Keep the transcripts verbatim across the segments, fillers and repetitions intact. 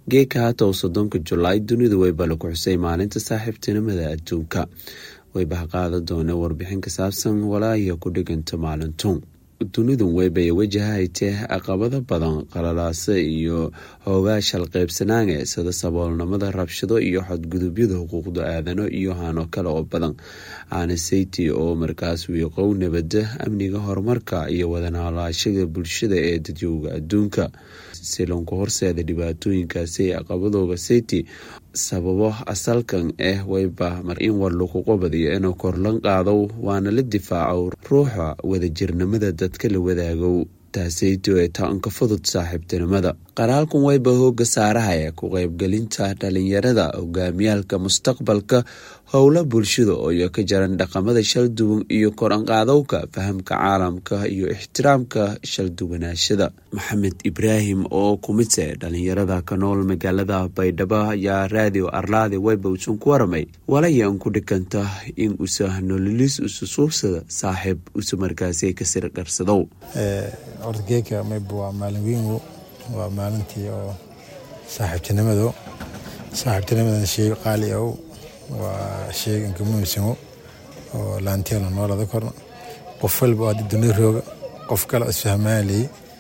geeka hata soddonka Julaay dunidu way bala ku xusay maalinta saaxiibtinimada adduunka. way bahqaada doona warbixin ka saabsan walaayo ku dhiganta maalintu. dunidu way bay wajahaytay caqabado badan qalalaase iyo hoogaashal qaybsanaanga sida saboolnimada rabshado iyo xadgudubyada xuquuqda aadano iyo hano kale oo badan aana sayti oo markaas wiiqow nabadda amniga horumarka iyo wada noolaanshaha bulshada ee dadweynaha adduunka. si loo horseedo dhibaatooyinkaasi caqabadooda sayti sababo asalkan eh wayba mar in war lagu qabadiyo inuu korlan qaado waana la difaaco ruuxa wadajirnimada dadka la wadaago taasayto ee taanka fudud saaxiibtinimada. qaraalkan wayba hooga saaraya ku qaybgelinta dhalinyarada hogaamiyalka mustaqbalka howla bulshada oo ka jaran dhaqamada shal duwan iyo koran qaadowka fahamka caalamka iyo ixtiraamka shal duwanaashada. Maxamed Ibraahim oo kumite dhalinyarada ka nool magaalada Baydhabo ayaa raadiyo Arlaade wayba uun ku waramay walayaan ku dhiganta in uu sahnololis usuubsada saaxiib usu markaasay ka sir qarsado. ee orgeeka mayba waa maalin weyn waa maalintii oo saaxiibtinimada saaxiibtinimada shay qaali ah waa shay in muhiimsan oo laanteena noolada korna qof walba oo dunida rooga qof kale isfahmaali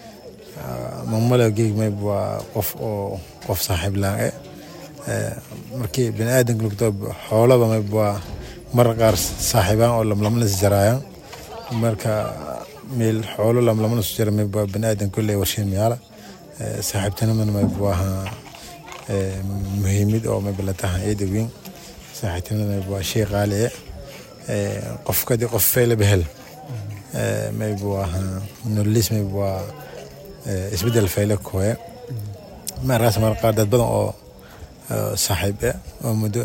mamala geeg mayba waa qof oo qof saaxiib laan ee markii bini aadan lugto xoolaba mayba waa mar qaar saaxiibaan oo lamlamna jarayaan marka meel xoolo lamlamna jara mayba bini aadan kulli warshin yaala saaxiibtinimada mayba waa muhiimid oo mayba la tahay eedawin saaxiibtinimada waa shay qaali ah qofka di qof fayl behel mayba waa nololis mayba waa isbedel fayl kooye ma raas mar qaar dad badan oo saaxiib ah oo muddo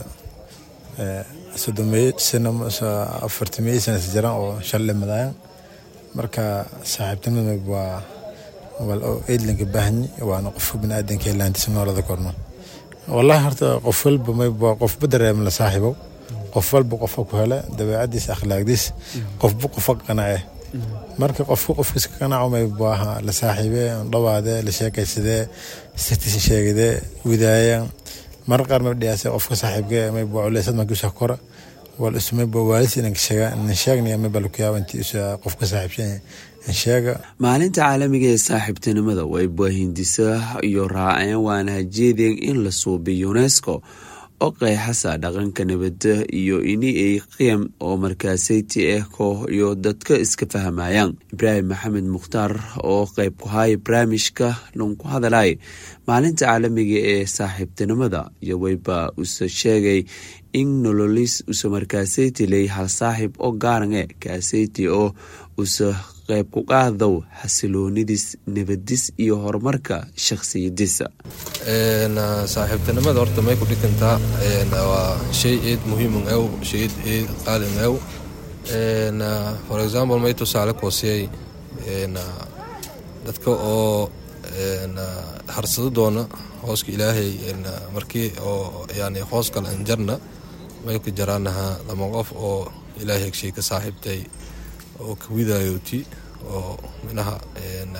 soddon sano afartan sano jiraan oo shalay madayaan marka saaxiibtinimada waa wal oo eedlinka baahni waana qof bini aadanka laantiis noolada korno. wallahi horta qof walba mayba qof badareem la saaxiibo qof walba qof ku hela dabeecadiis akhlaaqdiis qof bu qof qanaace marka qof qof iska qanaaco mayba la saaxiibay dhawaade la sheekaysadee sitis sheegade widaaya mar qaar ma dhiyaasay qofka saaxiibka mayba culeysad ma kusoo kora wal isma bawaalis in sheega in sheegnay mayba lu kiyaabantii qofka saaxiibsan sheega. maalinta caalamiga ee saaxiibtinimada way baahindiisa iyo raaceen waana jeedeen in la suubiyo UNESCO oo qeexasa dhaqanka nabadda iyo in ay qiyam oo markaasayti ah koox iyo dadka iska fahmayaan. Ibraahim Maxamed Mukhtaar oo qayb ku hay barnaamijka loo ku hadalay maalinta caalamiga ee saaxiibtinimada iyo wayba uu sheegay in nololis uu markaasayti leeyahay hal saaxiib oo gaaran ah kaasayti oo uu qayb ku qaado xasiloonidis nabadis iyo horumarka shakhsiyadiisa. een saaxiibtinimada horta may ku dhigantaa een waa shay aad muhiim ah oo shay aad qaali ah een for example may tusaale ku siiyay een dadka oo een harsado doona hooska Ilaahay een markii oo yaani hooska aan jarna may ku jaraanaha lama qof oo Ilaahay shay ka saaxiibtay oo ka widaayoti oo minaha een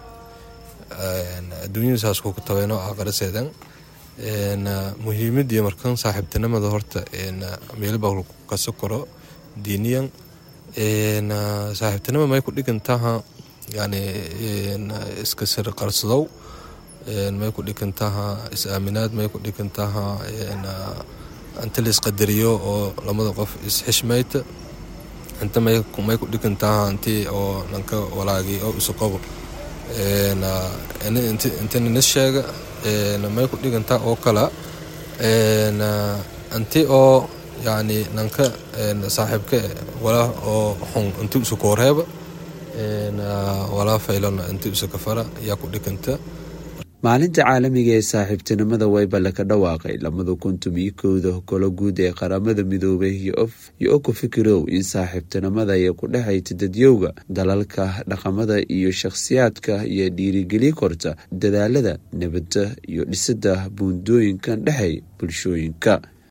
een adduunyadaas ku tabayno aqriseedan een muhiimadii markan saaxiibtinimada horta een meel baa ka sokoro diiniyan een saaxiibtinimada may ku dhigantaha yaani een iska sir qarsadow een may ku dhigantaha is-aaminaad may ku dhigantaha een antalis qadariyo oo lamada qof is xishmayta inta may may ku dhigantaha intii oo nanka walaagi oo isu qabo een inta inta nin sheega een may ku dhigantaha oo kala een intii oo yaani nanka een saaxiibka wala oo xun intuu isu kooreeba een wala faylana intuu isu kafara yaa ku dhiganta. maalinta caalamiga ee saaxiibtinimada wayba la ka dhawaaqay lamada kuntum iyo kowda kala guud ee qaramada midoobay iyo ku fikirow in saaxiibtinimada ay ku dhaxayto dadyowga dalalka dhaqamada iyo shakhsiyaadka iyo dhiirigeli korta dadaalada nabadda iyo dhisida buundooyinka dhaxay bulshooyinka.